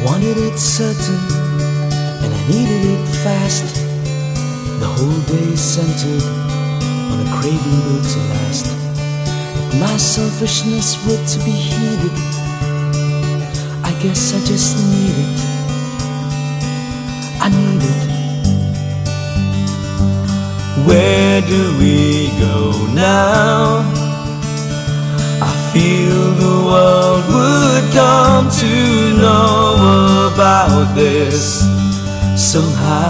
wanted it certain, and I needed it fast. The whole day centered on a craving built to last. If my selfishness were to be heeded, I guess I just need it. I need it. Where do we go now? I feel the world would come to know about this somehow.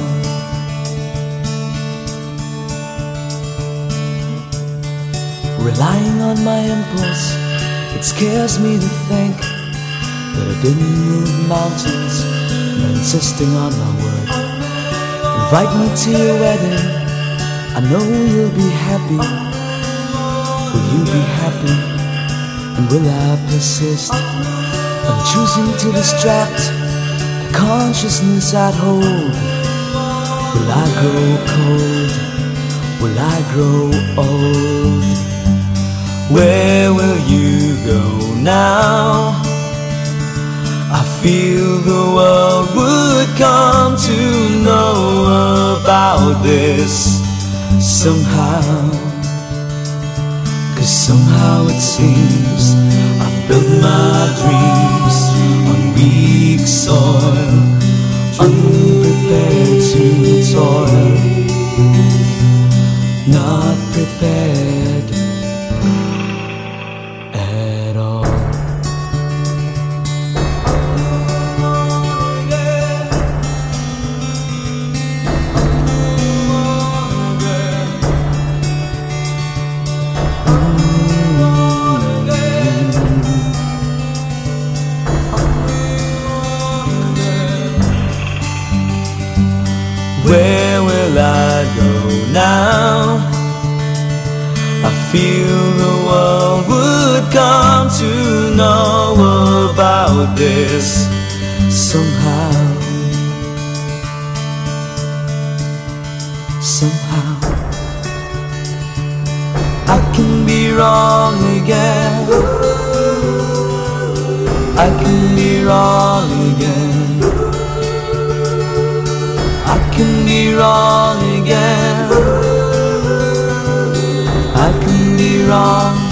Relying on my impulse, it scares me to think that I didn't move mountains by insisting on my word. Invite me to your wedding, I know you'll be happy. Will you be happy? And will I persist? I'm choosing to distract the consciousness I'd hold. Will I grow cold? Will I grow old? Where will you go now? I feel the world would come to know about this somehow. 'Cause somehow it seems I've built my dreams on weak soil, unprepared to toil, not prepared at all. Where will I go now? I feel the world would come to know about this somehow. Somehow I can be wrong again. I can be wrong again. I can be wrong again. I can be wrong